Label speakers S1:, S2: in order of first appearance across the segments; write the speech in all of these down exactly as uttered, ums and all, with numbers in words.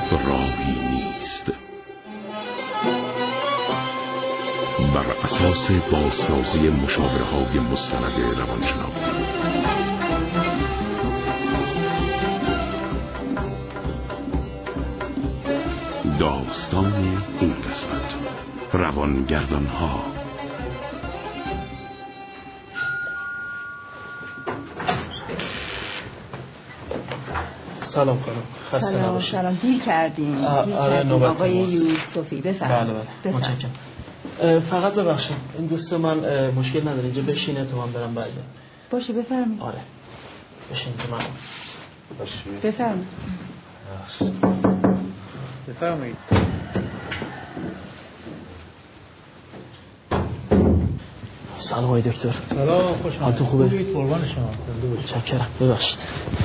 S1: راهی نیست. بر اساس بازسازی مشاوره‌های مستند روانشناختی. داستان این قسمت: روانگردان‌ها.
S2: سلام خانم، خسته نباشید.
S3: سلام، دیر کردیم.
S2: آره نوبت
S3: آقای یوسفی بفرمایید.
S2: بله بله متشکرم. فقط ببخشید این دوست من مشکل نداره اینجا بشینه تا من برم بعد.
S3: باشه بفرمایید.
S2: آره بشین تو من.
S3: باشه بفرمایید.
S4: بفرمایید.
S2: سلام آقای دکتر.
S4: سلام، خوش اومدید.
S2: حالتون خوبه؟
S4: خوبید؟ قربان شما.
S2: متشکرم. ببخشید.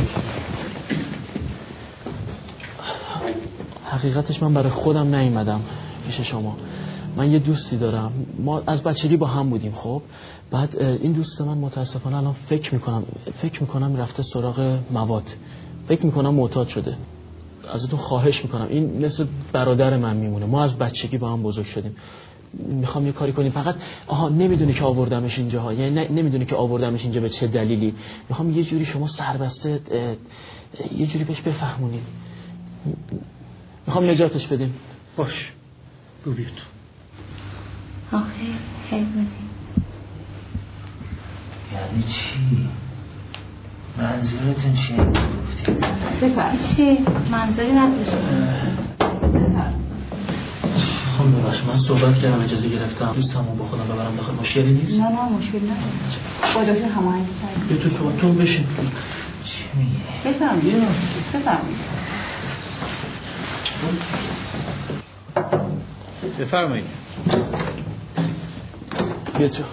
S2: حقیقتش من برای خودم نیومدم پیش شما. من یه دوستی دارم، ما از بچگی با هم بودیم. خب بعد این دوست من متاسفانه الان فکر میکنم فکر میکنم رفته سراغ مواد، فکر میکنم معتاد شده. ازتون خواهش میکنم، این مثل برادر من میمونه، ما از بچگی با هم بزرگ شدیم. میخوام یه کاری کنیم. فقط آها نمیدونی که آوردمش اینجاها، یعنی نمیدونی که آوردمش اینجا به چه دلیلی. میخوام یه جوری شما سربسته یه جوری بهش بفهمونید. میخوام نجاتش بدیم.
S4: باش رو بیاد.
S5: آخه حیوانی.
S6: یعنی چی؟ منظورتون چیه گفتید؟
S5: بفرم چی؟ منظوری نداشتم. بفرم.
S2: خب ببخش من صحبت کردم، اجازه گرفتم دوستمو با خودم ببرم داخل. مشکلی نیست؟
S3: نه نه مشکلی نداره. با دکتر هماهنگ کردیم.
S2: یه تو تو بشین.
S6: چی میگه؟
S3: بفرمایید. بفرمایید.
S4: بفرمایید.
S2: بیا تو.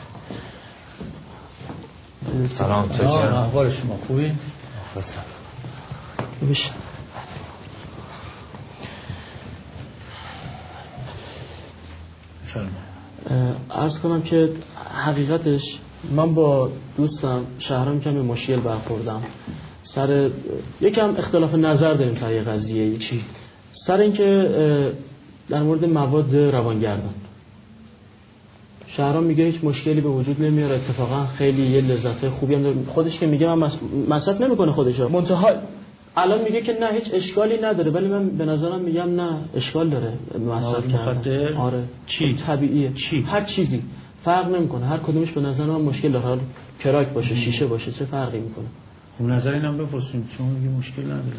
S6: سلام چکرم.
S4: احوال شما خوبی؟
S6: مخلصم.
S2: بشین. عرض کنم که حقیقتش من با دوستم شهرام کمی مشکل برخوردم. سر یکم اختلاف نظر داریم سر یه قضیه. چی؟ سر اینکه در مورد مواد روانگردان شهرام میگه هیچ مشکلی به وجود نمیاره، اتفاقا خیلی یه لذت خوبی هم داره. خودش که میگه من مصرف نمیکنه خودشو، منتها الان میگه که نه هیچ اشکالی نداره، ولی من به نظرم میگم نه اشکال داره مصرف کردن. آره
S4: چی
S2: طبیعیه.
S4: چی
S2: هر چیزی فرق نمیکنه، هر کدومش به نظر من مشکل داره. حالا کراک باشه شیشه باشه چه فرقی میکنه؟
S4: خب نظر اینم بپرسیم، شما میگی مشکل نداره.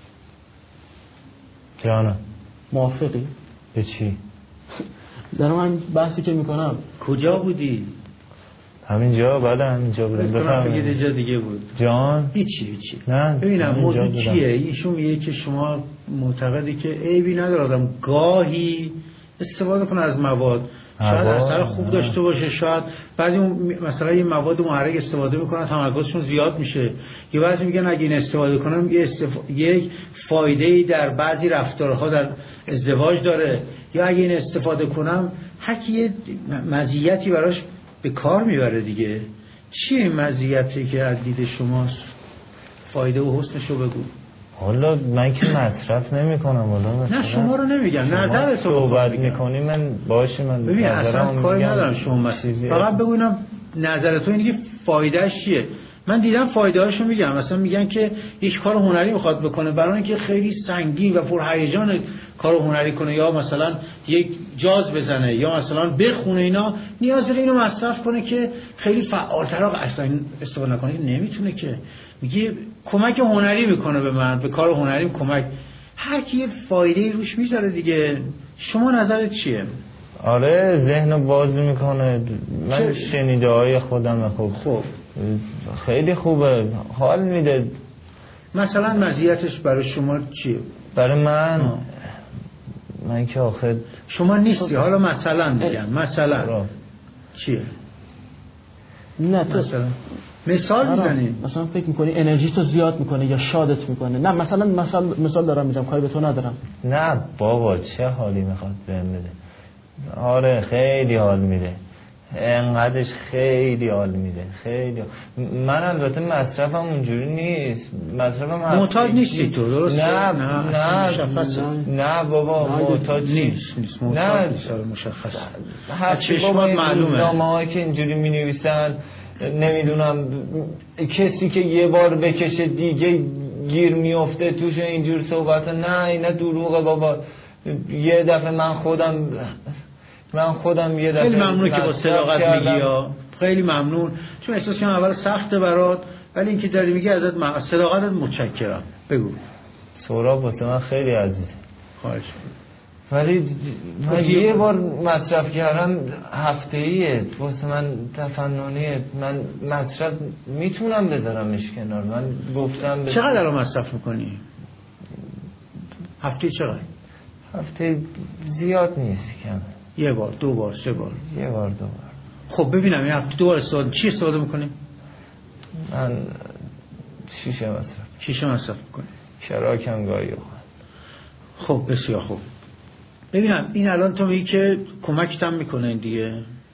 S6: جانم
S2: موافقی؟
S6: به چی؟
S2: دارم من بحثی که میکنم.
S4: کجا بودی؟
S6: همینجا. بعد همینجا بودم.
S4: بفرمایید. یه جا دیگه بود.
S6: جان
S4: هیچی هیچی.
S6: نه
S4: ببینم موضوع چیه. ایشون میگه که شما معتقدی که عیبی نداره آدم گاهی استفاده کنه از مواد، شاید اثر خوب داشته باشه، شاید بعضی مثلا یه مواد محرک استفاده میکنن تمرکزشون زیاد میشه، یه بعضی میگن اگه این استفاده کنم یه استف... یک فایده‌ای در بعضی رفتارها در ازدواج داره، یا اگه این استفاده کنم هر کی یه مزیتی براش به کار میبره دیگه. چیه این مزیتی که از دید شماست؟ فایده و حسنشو بگو.
S6: حالا من که مصرف نمی کنم. حالا
S4: نه شما رو نمیگم، نظر تو
S6: صحبت میکنی من باشه. من
S4: ببین اصلا کاری ندارم شما مسئله، فقط بگو اینم نظر تو اینه که فایدهش چیه. من دیدم فایده هاشو میگم، مثلا میگن که یک کار هنری میخواد بکنه، برای اینکه خیلی سنگین و پرهیجان کار هنری کنه، یا مثلا یک جاز بزنه، یا مثلا بخونه، اینا نیاز داره اینو مصرف کنه که خیلی فعالتر اصلا استفاده نکنه. نمیتونه که. میگه کمک هنری میکنه به من، به کار هنریم کمک. هر کی یه فایده روش میذاره دیگه. شما نظرت چیه؟
S6: آره ذهنو باز میکنه. من شنیده های خودم خوب
S4: خب
S6: خیلی خوبه، حال میده.
S4: مثلا مزیتش برای شما چیه؟
S6: برای من آه. من که آخر
S4: شما نیستی. حالا مثلا میگم مثلا را. چیه؟
S2: نه تو
S4: مثلا مثال میزنی،
S2: مثلا فکر میکنی انرژی تو زیاد میکنه یا شادت میکنه. نه مثلا مثال مثال دارم میگم، کاری به تو ندارم.
S6: نه بابا چه حالی میخواد بهم بده. آره خیلی حال میده. انقدرش خیلی حال میده، خیلی. من البته مصرفم اونجوری نیست، مصرفم
S4: معتاد نیستی تو، درسته؟
S6: نه
S4: نه
S6: نه نه بابا معتاد
S4: نیست، نیست معتاد نیست، مشخص.
S6: هر چشمات معلومه. نامه‌ای که اینجوری می‌نویسن نمیدونم کسی که یه بار بکشه دیگه گیر میفته توش، اینجور صحبت. نه اینا دروغه بابا. یه دفعه من خودم من خودم یه دفعه
S4: خیلی ممنون که با صداقت میگی یا خیلی ممنون، چون احساس کنم اول سخته برات، ولی اینکه داری میگی ازت م... صداقتت متشکرم. بگو.
S6: سهراب واسه من خیلی عزیزه.
S4: خواهش
S6: ولی من یه بار مصرف کردم هفته‌ایه، واسه من تفننیه. من مصرف میتونم بذارمش کنار. من گفتم بذارم.
S4: چقدر الان مصرف میکنی؟ هفته چقدر؟
S6: هفته زیاد نیست، کم.
S4: یه بار، دو بار، سه بار.
S6: یه بار، دو بار.
S4: خب ببینم این هفته دو بار استفاده چی استفاده میکنی؟
S6: من شیشه مصرف.
S4: شیشه مصرف میکنی؟
S6: شراکم گاهی بخورم.
S4: خب بسیار خوب. ببینم این الان تو میگی که کمکت هم میکنه این دیگه.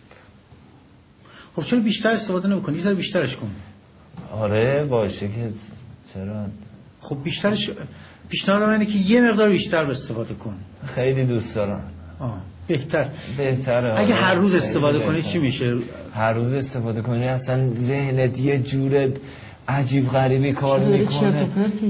S4: خب چرا بیشتر استفاده نمیکنی؟ یه ذره بیشترش کن.
S6: آره باشه که چرا.
S4: خب بیشترش پیشنهاد منه که یه مقدار بیشتر استفاده کن.
S6: خیلی دوست دارم.
S4: آه بهتر
S6: بهتره.
S4: اگه هر روز استفاده کنی چی میشه؟
S6: هر روز استفاده کنی اصلا ذهنت یه جور عجیب غریبی کار میکنه.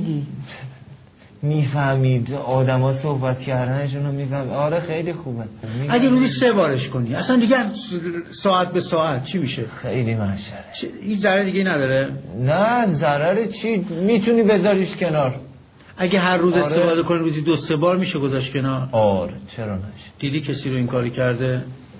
S6: میفهمید آدما صحبت کردنشون رو میفهم. آره خیلی خوبه.
S4: اگه روزی سه بارش کنی اصلا دیگه ساعت به ساعت چی میشه؟
S6: خیلی محشره.
S4: هیچ ضرر دیگه نداره؟
S6: نه ضرر چی؟ میتونی بذاریش کنار.
S4: اگه هر روز آره. استفاده کنی روزی دو سه بار میشه گذاشت کنار؟
S6: آره چرا نشه.
S4: دیدی کسی رو این کاری کرده؟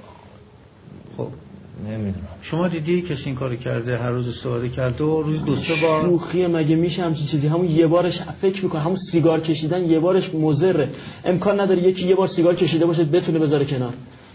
S4: خب
S6: نمیدونم.
S4: شما دیدی کسی این کارو کرده هر روز استفاده کرده و روز دو سه بار؟
S2: شوخیه مگه میشه همچین چیزی؟ همون یه بارش فکر میکنه، همون سیگار کشیدن یه بارش مضره. امکان نداره یکی یه بار سیگار کشیده باشه بتونه بذاره کنار.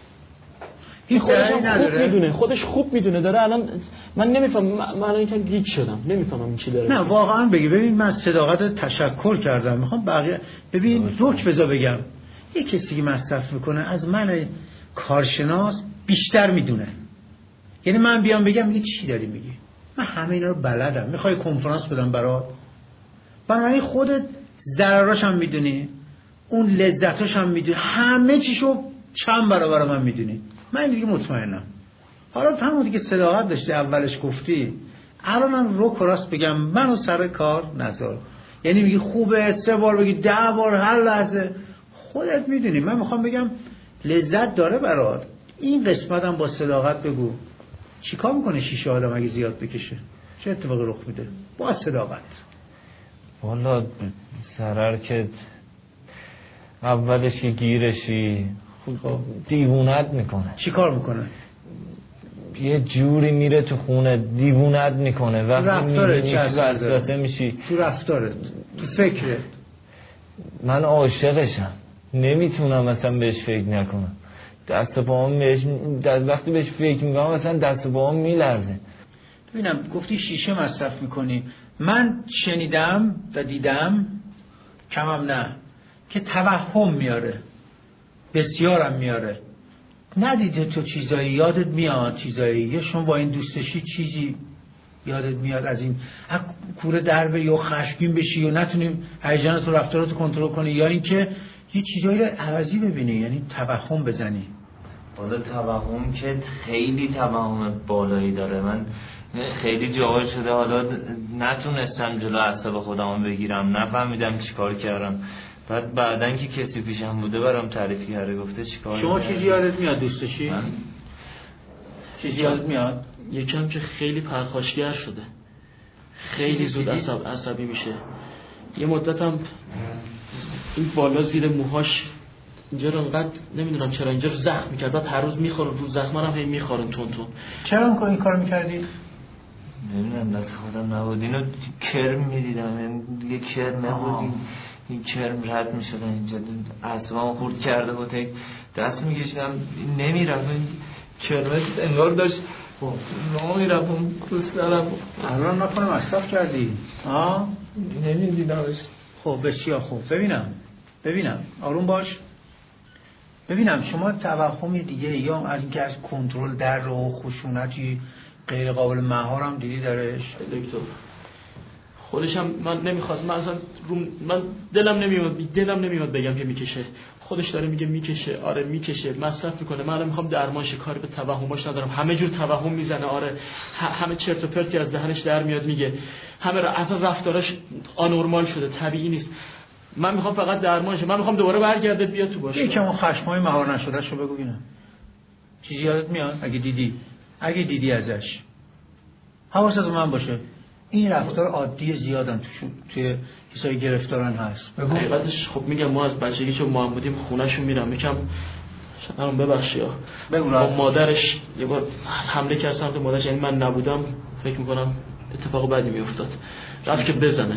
S2: این خودش هم خوب میدونه، خودش خوب میدونه داره. الان من نمیفهمم، من الان اینجا گیج شدم نمیفهمم این چی داره.
S4: نه واقعا بگی ببین من صداقت تشکر کردم، میخوام بقیه ببین روک بذار بگم یه کسی که مصرف میکنه از من کارشناس بیشتر میدونه. یعنی من بیام بگم یه چی داری میگی، من همه اینا رو بلدم، میخوای کنفرانس بدم برات، بنابراین خودت ضرراش هم میدونی، اون لذتاش هم میدونی، همه چیشو چند برابر من میدونی. من دیگه مطمئنم. حالا تو همون دیگه صداقت داشتی اولش گفتی، الانم رو کراس بگم منو سر کار نذار. یعنی میگی خوبه سه بار بگی ده بار هر لحظه، خودت میدونی. من میخوام بگم لذت داره برات. این قسمتم با صداقت بگو. چیکار میکنه شیشه آدم اگه زیاد بکشه؟ چه اتفاقی رخ میده؟ با صداقت.
S6: والا ضرر که اولش که گیرشی خب دیوونت میکنه.
S4: چیکار میکنه؟
S6: یه جوری میره تو خونه دیوونت میکنه. وقتی
S4: رفتارت
S6: میشی وسوسه میشی
S4: تو رفتارت، تو فکرت.
S6: من عاشقشم، نمیتونم مثلا بهش فکر نکنم. دست و پاهم بهش وقتی بهش فکر میکنم مثلا دست و پاهم میلرزه.
S4: ببینم گفتی شیشه مصرف میکنی، من شنیدم و دیدم کمم نه که توهم میاره، بسیارم میاره. ندیده تو چیزایی یادت میاد؟ چیزایی یا شما با این دوستشی چیزی یادت میاد از این کوره در بری یا خشمگین بشی یا نتونی هیجانات و رفتاراتو کنترل کنی، یا اینکه یه چیزایی رو عوضی ببینی، یعنی توهم بزنی؟
S6: والا توهم که خیلی توهم بالایی داره. من خیلی جاها شده حالا نتونستم جلو اعصاب خودم بگیرم، نفهمیدم چیکار کردم. بعد بعدن که کسی پیشم بوده برام تعریف کرده گفته چیکار
S4: شما کردم. چیزی یادت میاد دوستشی؟
S6: من
S4: چیزی یادت میاد؟
S2: یکم که خیلی پرخاشگر شده، خیلی زود عصب عصبی میشه. یه مدتم این بالا زیر موهاش اینجا رو انقدر نمیدونم چرا اینجا رو زخم میکرد، بعد هر روز میخورن رو زخم هم هی میخورن تون تون.
S4: چرا این کار میکردی؟
S6: نمیدونم دست خودم نبود، اینو کرم میدیدم، یه کرم نبود، این کرم رد میشدن اینجا اعصابم خورد کرده بود، دست میکشیدم نمیرفت، این کرمه انگار داشت راه میرفت تو سرم.
S4: الان نکنه مصرف کردی؟ آه؟
S6: نمیدیدمش.
S4: خب بسیار خوب. ببینم ببینم آروم باش. ببینم شما توهمی دیگه یا از اینکه از کنترل در راه و خشونتی غیر قابل مهار هم دیدی درش؟
S2: دکتر خودشم من نمیخواد، من اصلا من دلم نمیاد دلم نمیاد بگم که میکشه. خودش داره میگه میکشه. آره میکشه، مصرف میکنه. من میخوام درمانش، کاری به توهماش ندارم. همه جور توهم میزنه. آره همه چرت و پرتی از دهنش در میاد میگه. همه را اصلا رفتاراش آنورمال شده، طبیعی نیست. من میخوام فقط درمانش. من میخوام دوباره برگرده بیاد تو باشه.
S4: یکم اون خشمای مهار نشده شو بگو ببینم. چیزی یادت میاد؟ اگه دیدی اگه دیدی ازش حواست من باشه. این رفتار عادی زیادن توشون، توی کسایی گرفتارن هست.
S2: حقیقتش خب میگم ما از بچگی چون ما هم بودیم خونه‌شون میرم یکم شما ببخشید با مادرش یه بار حمله کرد سمت مادرش، یعنی من نبودم فکر میکنم اتفاق بدی میافتاد. رفت که بزنه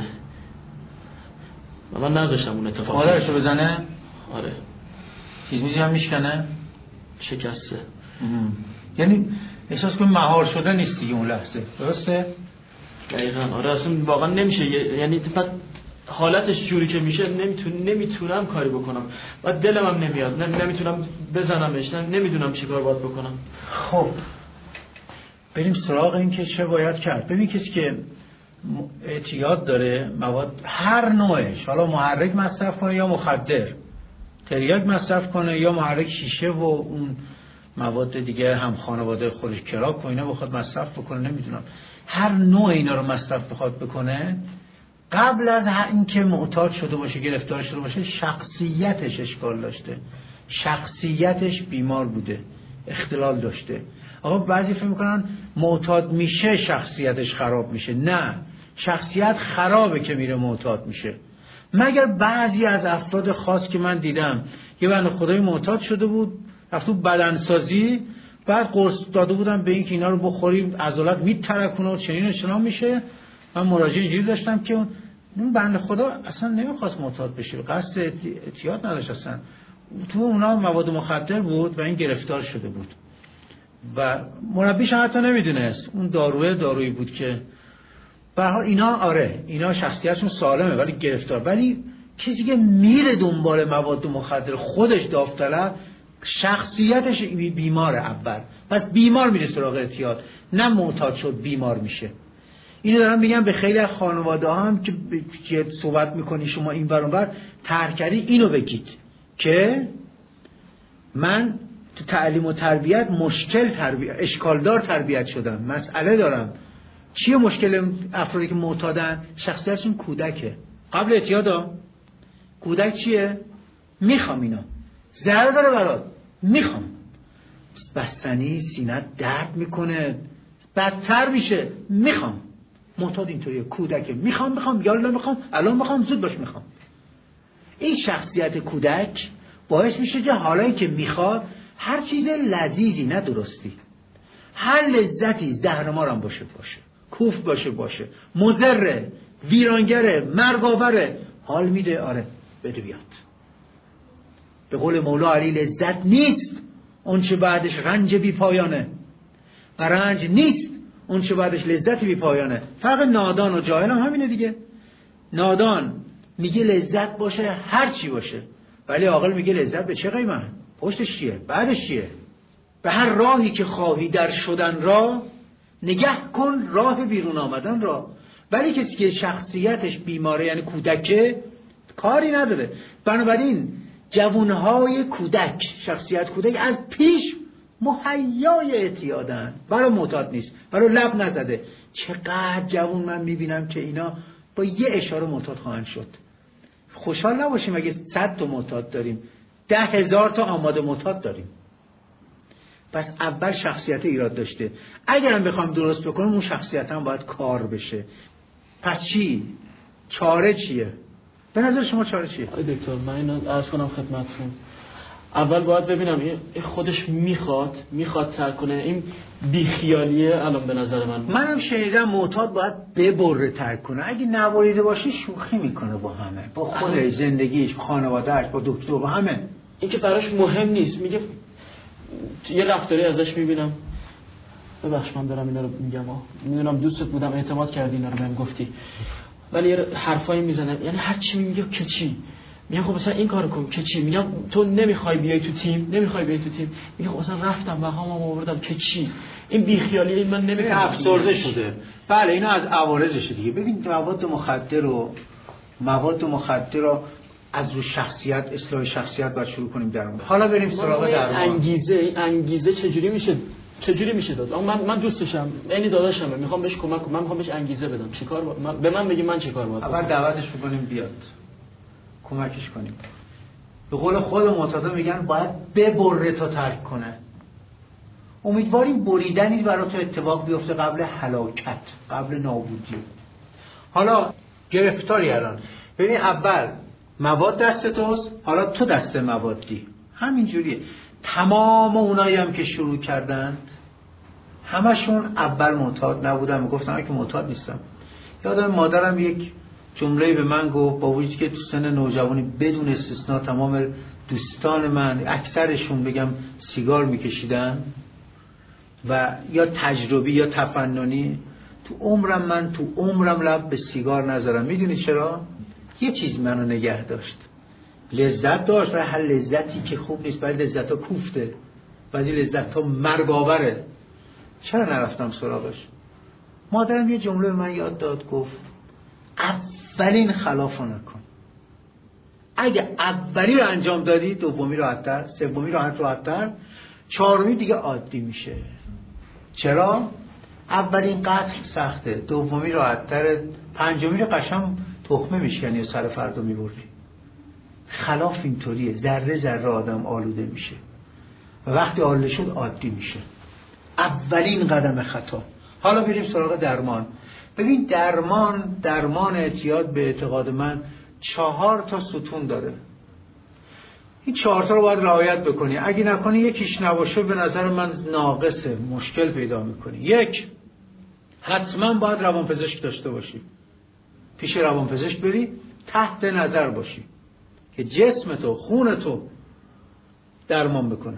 S2: و من نذاشتم اون اتفاق.
S4: مادرش رو بزنه؟
S2: آره.
S4: چیز میزی هم میشکنه؟
S2: شکسته.
S4: یعنی احساس کنم مهار شده نیست دیگه اون لحظه، درسته؟
S2: دقیقاً. آره اصلا واقعا نمیشه، یعنی بعد حالتش جوری که میشه نمیتونم نمیتونم کاری بکنم. بعد دلم هم نمیاد، نمیتونم بزنمش، نمیدونم چیکار باید بکنم.
S4: خب بریم سراغ این که چه باید کرد. ببین کسی که اعتیاد داره مواد هر نوعش، حالا محرک مصرف کنه یا مخدر، تریاک مصرف کنه یا محرک شیشه و اون مواد دیگه هم خانواده خودش کراک و اینا بخواد مصرف بکنه، نمیدونم هر نوع اینا رو مصرف بخواد بکنه، قبل از اینکه معتاد شده باشه، گرفتار شده باشه، شخصیتش اشکال داشته، شخصیتش بیمار بوده، اختلال داشته. آقا بعضی فکر میکنن معتاد میشه شخصیتش خراب میشه. نه، شخصیت خرابه که میره معتاد میشه. مگر بعضی از افراد خاص که من دیدم، یه بنده خدای معتاد شده بود، رفت تو بدنسازی، بعد قرص داده بودم به این که اینا رو بخوریم عضلات میترکونه و چنین و چنان میشه. من مراجعه اینجوری داشتم که اون بنده خدا اصلا نمیخواست معتاد بشه، قصد اعتیاد نداشت اصلا. تو اونا مواد مخدر بود و این گرفتار شده بود و مربیش حتی نمیدونست اون داروی دارویی بود که به هر حال اینا آره اینا شخصیتشون سالمه ولی گرفتار. ولی کسی که میره دنبال مواد مخدر خودش داوطلب، شخصیتش بیماره اول، پس بیمار میره سراغ اعتیاد، نه معتاد شد بیمار میشه. اینو دارم میگم به خیلی از خانواده هم که که صحبت میکنی شما این ور اون ور طرح کردی، اینو بگید که من تو تعلیم و تربیت مشکل تربیت اشکالدار تربیت شدم، مسئله دارم. چیه مشکل افرادی که معتادن؟ شخصیتشون کودکه. قبل اعتیادا کودک چیه؟ میخوام اینا ضرر داره برات، میخوام. بستنی سینت درد میکنه، بدتر میشه، میخوام. معتاد اینطوریه، کودکه، میخوام میخوام یالا میخوام الان میخوام زود باش میخوام. این شخصیت کودک باعث میشه که حالایی که میخواد هر چیز لذیذی، نه درستی، هر لذتی زهرمارم باشه باشه، کوف باشه باشه، مضره، ویرانگره، مرگاوره، حال میده، آره بده بیاد. به قول مولا علی لذت نیست اون چه بعدش رنج بی پایانه، و رنج نیست اون چه بعدش لذت بی پایانه. فرق نادان و جاهل هم همینه دیگه. نادان میگه لذت باشه هر چی باشه، ولی عاقل میگه لذت به چه قیمت؟ پشتش چیه؟ بعدش چیه؟ به هر راهی که خواهی در شدن را، نگه کن راه بیرون آمدن را. ولی کسی که شخصیتش بیماره یعنی کودکه، کاری نداره. بنابراین جوانهای کودک، شخصیت کودک از پیش مهیای اعتیادن، برای معتاد نیست، برای لب نزده. چقدر جوان من میبینم که اینا با یه اشاره معتاد خواهند شد. خوشحال نباشیم اگه صد تا معتاد داریم، ده هزار تا آماده معتاد داریم. پس اول شخصیت ایراد داشته. اگرم بخوام درست بکنم اون شخصیت هم باید کار بشه. پس چی؟ چاره چیه؟ به نظر شما چاره چیه؟
S2: آی دکتر من اینو عرض کنم خدمتتون. اول باید ببینم این خودش میخواد میخواد ترک کنه، این بیخیالیه الان به نظر من.
S4: منم شنیدم معتاد باید ببره ترک کنه، اگه نبریده باشه شوخی میکنه با همه، با خودش، زندگیش، خانواده‌اش، با دکتر، با همه.
S2: این که براش مهم نیست. میگه یه رفتاری ازش میبینم، ببخش من دارم اینا رو میگم، میدونم دوستت بودم اعتماد کردی اینا رو بهم گفتی، ولی یه حرفایی میزنه، یعنی هر چی میگه که چی. میگم خب مثلا این کارو کن که چی؟ میگم تو نمیخوای بیای تو تیم، نمیخوای بیای تو تیم. میگه خب مثلا رفتم بهامم آوردم که چی؟ این بیخیالی این من نمیفهمم.
S4: افسرده شده. بله اینا از عوارضشه دیگه. ببین مواد مخدر رو مواد مخدر رو از رو شخصیت اصلاح شخصیت باید شروع کنیم درمان. حالا بریم سراغ درمان.
S2: انگیزه انگیزه چجوری میشه چجوری میشه داد؟ من من دوستشم، یعنی داداشمه، میخوام بهش کمک کنم، من میخوام بهش انگیزه بدم. چیکار با... من... به من بگی من چیکار باید
S4: اول دعوتش بکنیم بیاد. کمکش کنیم. به قول خود معتادا میگن باید ببره تا ترک کنه. امیدواریم بریدنی برای تو اتفاق بیفته قبل هلاکت، قبل نابودی. حالا گرفتاری الان. ببین اول مواد دست توست، حالا تو دست موادی. همین جوریه. تمام اونایی هم که شروع کردند همشون اول معتاد نبودن، میگفتن که معتاد نیستم. یادم مادرم یک جمله به من گفت، با وجودی که تو سن نوجوانی بدون استثنا تمام دوستان من اکثرشون بگم سیگار میکشیدن و یا تجربی یا تفننی، تو عمرم من تو عمرم لب به سیگار نذارم. میدونی چرا؟ یه چیز منو نگه داشت، لذت داشت و هر لذتی که خوب نیست، بعد لذت ها کوفته، بعضی لذت ها مرگاوره. چرا نرفتم سراغش؟ مادرم یه جمله به من یاد داد، گفت اولین خلاف رو نکن. اگه اولی رو انجام دادی دومی راحت‌تر، سومی راحت راحت‌تر، چهارمی دیگه عادی میشه. چرا؟ اولین قتل سخته، دومی راحت‌تر، پنجمی رو قشنگ تخمه میشکنی و سر فردا میبری. خلاف اینطوریه، ذره ذره آدم آلوده میشه و وقتی آلوده شد عادی میشه. اولین قدم خطا. حالا بریم سراغ درمان. ببین درمان درمان اعتیاد به اعتقاد من چهار تا ستون داره. این چهار تا رو باید رعایت بکنی. اگه نکنی یکیش نباشه به نظر من ناقصه، مشکل پیدا میکنی. یک، حتما باید روانپزشک داشته باشی. پیش روانپزشک بری، تحت نظر باشی که جسم تو، خون تو درمان بکنه.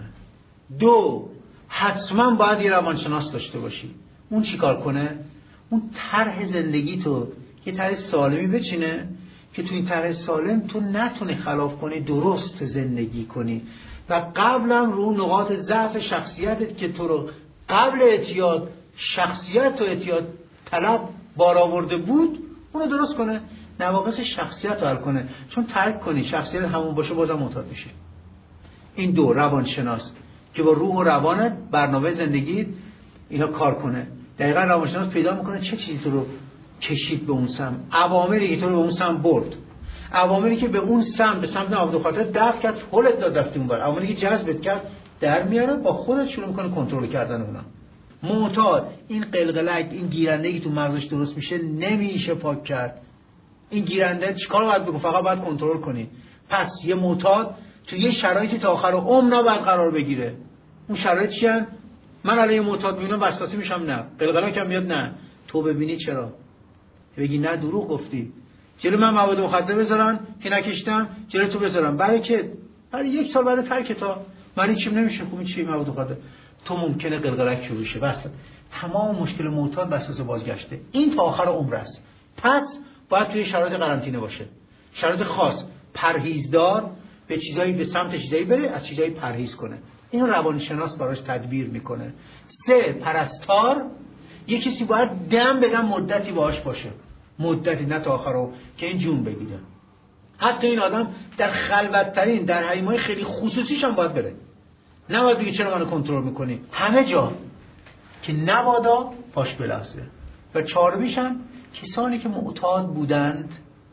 S4: دو، حتما باید یه روانشناس داشته باشی. اون چی کار کنه؟ اون طرح زندگی تو یه طرح سالمی بچینه که تو این طرح سالم تو نتونی خلاف کنی، درست زندگی کنی و قبلم رو نقاط ضعف شخصیتت که تو رو قبل اعتیاد شخصیت و اعتیاد طلب بار آورده بود اونو درست کنه، نواقص شخصیت رو حل کنه. چون ترک کنی شخصیت همون باشه بازم معتاد میشه. این دو، روانشناس که با روح و روانت برنامه زندگی اینا کار کنه. دقیقاً روانشناس پیدا میکنه چه چیزی تو رو کشید به اون سم، عواملی که تو رو به اون سم برد، عواملی که به اون سم به سمت نابود خاطر دفع کرد، هولت داد رفتی اون بر، عواملی که جذبت کرد در میاره، با خودت شروع میکنه کنترل کردن اونا. معتاد این قلقلک، این گیرندگی تو مغزش درست میشه نمیشه پاک کرد. این گیرنده چیکار باید بکنه؟ فقط باید کنترل کنی. پس یه معتاد تو یه شرایطی تا آخر عمر نباید قرار بگیره. اون شرایط چیه؟ من الان یه معتاد میبینم وسواسی میشم؟ نه. قلقلکم میاد؟ نه. تو ببینی چرا؟ بگی نه دروغ گفتی. جلو من مواد مخدر بذارن که نکشتم، جلو تو بذارن. برای که بعد یک سال بعد ترک تا من چیم نمیشه. خوبی چی مواد مخدر؟ تو ممکنه قلقلک شروع شه. بس تمام مشکل معتاد وسواس بازگشته. این تا آخر عمر است. پس باید توی شرایط قرنطینه باشه. شرایط خاص، پرهیزدار، به چیزایی به سمت چیزایی بره، از چیزایی پرهیز کنه. اینو روانشناس براش تدبیر میکنه. سه، پرستار، یه کسی باید دم بدم مدتی باهاش باشه، مدتی، نه تا آخر که این جون بگیره. حتی این آدم در خلوت‌ترین، در حریم‌های خیلی خصوصیش هم باید بره. نباید بگی چرا منو کنترل میکنی، همه جا که نبادا پاش بلرزه. و چهارمیش هم کسانی که معتاد بودند،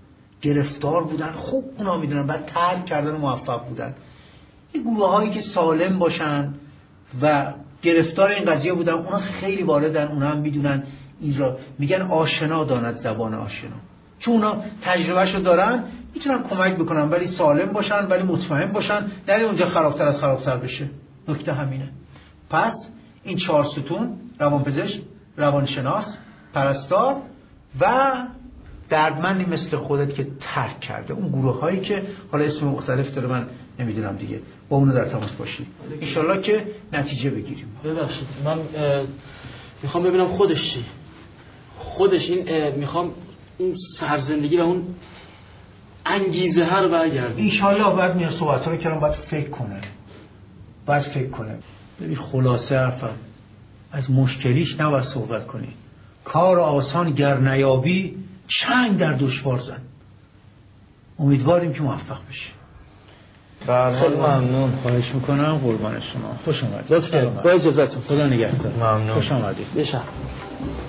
S4: گرفتار بودن، خوب اونا میدونن بعد ترک کردن و موفق بودن. این گروه هایی که سالم باشن و گرفتار این قضیه بودن، اونا خیلی واردن، اونا هم میدونن این را. میگن آشنا داند زبان آشنا، چون اونا تجربهشو دارن، میتونن کمک بکنن، ولی سالم باشن، ولی مطمئن باشن، نری اونجا خرابتر از خرابتر بشه. نکته همینه. پس این چهار ستون، روانپزشک، روانشناس، پرستار و دردمندی مثل خودت که ترک کرده. اون گروه هایی که حالا اسم مختلف داره من نمیدونم دیگه، با اونو در تماس باشی انشالله که نتیجه بگیریم.
S2: ببخشید من میخوام ببینم خودش چی، خودش این میخوام اون سرزندگی و اون انگیزه هر برگردیم.
S4: انشالله بعد میاد صحبت رو کردم، باید فکر کنه باید فکر کنه ببین خلاصه حرفم از مشکلیش نباید صحبت کنی. کار آسان گر نیابی چنگ در دشوار زن. امیدواریم که موفق بشی.
S2: خیلی ممنون.
S4: خواهش میکنم. قربان شما. خوش اومدید.
S2: لطفاً با اجازهتون.
S4: خدا نگهدار.
S2: ممنون.
S4: خوش اومدید.
S2: بشه.